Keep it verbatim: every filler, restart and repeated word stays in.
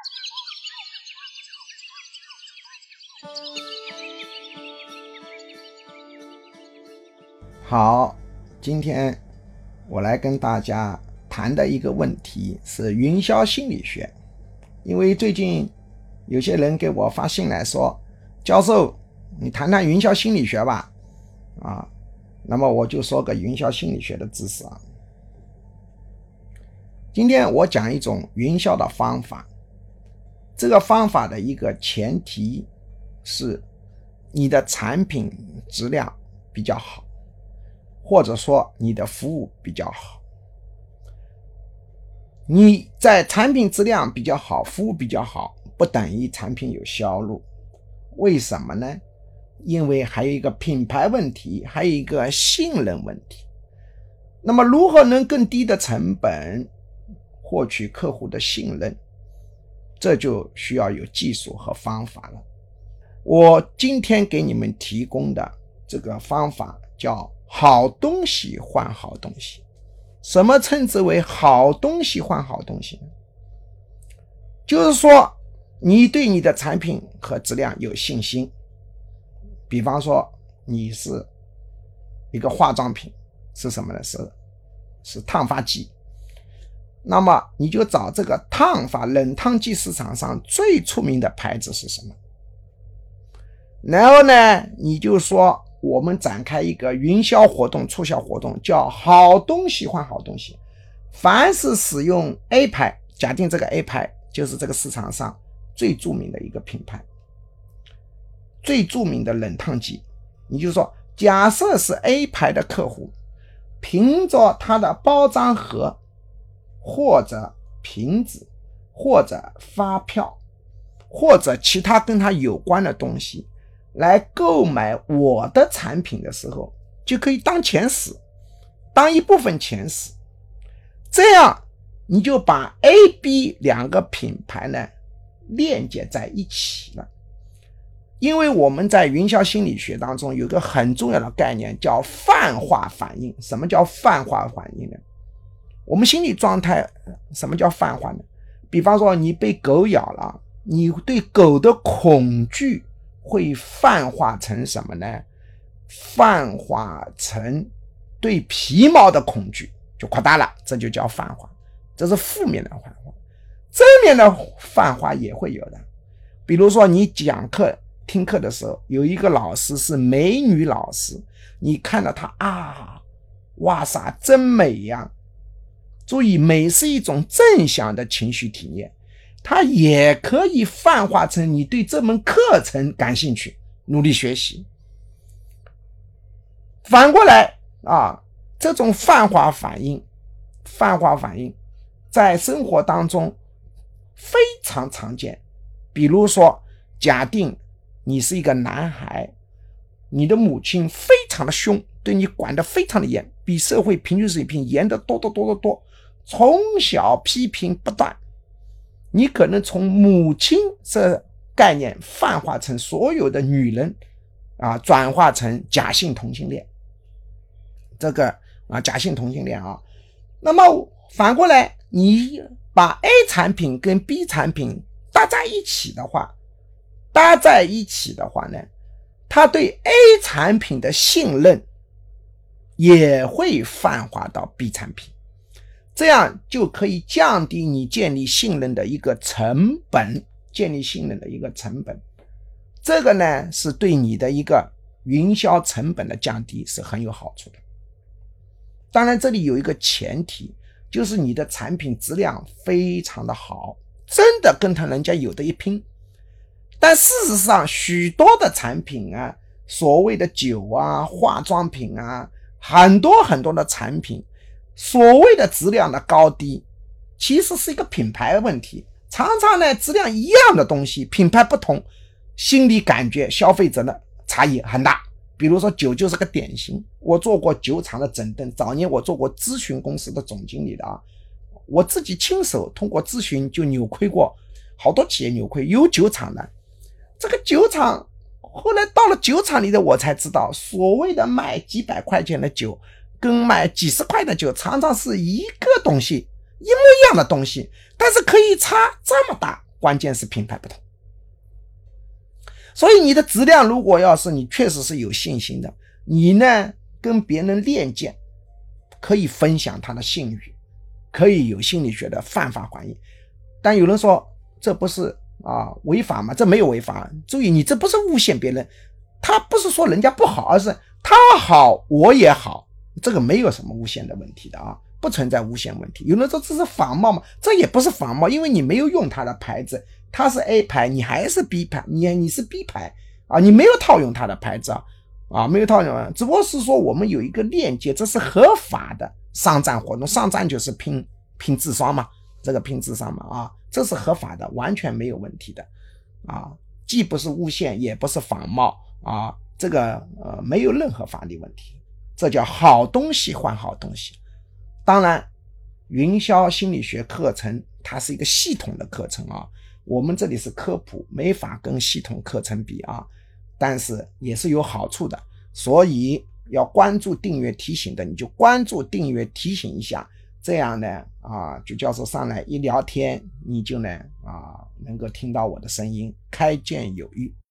好，今天我来跟大家谈的一个问题是云霄心理学。因为最近有些人给我发信来说，教授你谈谈云霄心理学吧啊，那么我就说个云霄心理学的知识啊。今天我讲一种云霄的方法，这个方法的一个前提是你的产品质量比较好，或者说你的服务比较好。你在产品质量比较好，服务比较好，不等于产品有销路。为什么呢？因为还有一个品牌问题，还有一个信任问题。那么如何能更低的成本获取客户的信任，这就需要有技术和方法了。我今天给你们提供的这个方法叫好东西换好东西。什么称之为好东西换好东西呢？就是说你对你的产品和质量有信心。比方说你是一个化妆品，是什么呢？是是烫发剂。那么你就找这个烫发冷烫剂市场上最出名的牌子是什么，然后呢你就说我们展开一个云霄活动促销活动，叫好东西换好东西。凡是使用 A 牌，假定这个 A 牌就是这个市场上最著名的一个品牌，最著名的冷烫剂，你就说假设是 A 牌的客户，凭着他的包装盒或者瓶子或者发票或者其他跟他有关的东西来购买我的产品的时候，就可以当钱使，当一部分钱使。这样你就把 A、B 两个品牌呢链接在一起了。因为我们在云霄心理学当中有个很重要的概念叫泛化反应。什么叫泛化反应呢？我们心理状态什么叫泛化呢？比方说你被狗咬了，你对狗的恐惧会泛化成什么呢？泛化成对皮毛的恐惧，就扩大了，这就叫泛化。这是负面的泛化。正面的泛化也会有的。比如说你讲课听课的时候，有一个老师是美女老师，你看到她啊，哇塞真美呀。注意，美是一种正向的情绪体验，它也可以泛化成你对这门课程感兴趣，努力学习。反过来啊，这种泛化反应泛化反应在生活当中非常常见。比如说假定你是一个男孩，你的母亲非常的凶，对你管得非常的严，比社会平均水平严得多多多多多，从小批评不断。你可能从母亲这概念泛化成所有的女人啊，转化成假性同性恋。这个啊，假性同性恋啊。那么反过来，你把 A 产品跟 B 产品搭在一起的话，搭在一起的话呢，他对 A 产品的信任也会泛化到 B 产品。这样就可以降低你建立信任的一个成本，建立信任的一个成本。这个呢，是对你的一个云霄成本的降低是很有好处的。当然这里有一个前提，就是你的产品质量非常的好，真的跟他人家有的一拼。但事实上许多的产品啊，所谓的酒啊，化妆品啊，很多很多的产品所谓的质量的高低，其实是一个品牌问题。常常呢，质量一样的东西，品牌不同，心理感觉消费者的差异很大。比如说酒就是个典型，我做过酒厂的整顿，早年我做过咨询公司的总经理的啊，我自己亲手通过咨询就扭亏过好多企业，扭亏有酒厂的。这个酒厂后来到了酒厂里的我才知道，所谓的卖几百块钱的酒跟卖几十块的酒常常是一个东西，一模一样的东西，但是可以差这么大。 关键是品牌不同。所以你的质量如果要是你确实是有信心的，你呢跟别人链接，可以分享他的信誉，可以有心理学的泛法还原。但有人说这不是啊违法吗？这没有违法。注意，你这不是诬陷别人，他不是说人家不好，而是他好我也好，这个没有什么诬陷的问题的啊，不存在诬陷问题。有人说这是仿冒吗？这也不是仿冒，因为你没有用他的牌子，他是 A 牌，你还是 B 牌，你你是 B 牌啊，你没有套用他的牌子啊，啊没有套用，只不过是说我们有一个链接，这是合法的商战活动，商战就是拼拼智商嘛，这个拼智商嘛啊，这是合法的，完全没有问题的啊，既不是诬陷，也不是仿冒啊，这个呃没有任何法律问题，这叫好东西换好东西。当然，云霄心理学课程它是一个系统的课程啊，我们这里是科普，没法跟系统课程比啊，但是也是有好处的，所以要关注订阅提醒的，你就关注订阅提醒一下，这样呢啊，就教授上来一聊天，你就呢啊能够听到我的声音，开卷有益。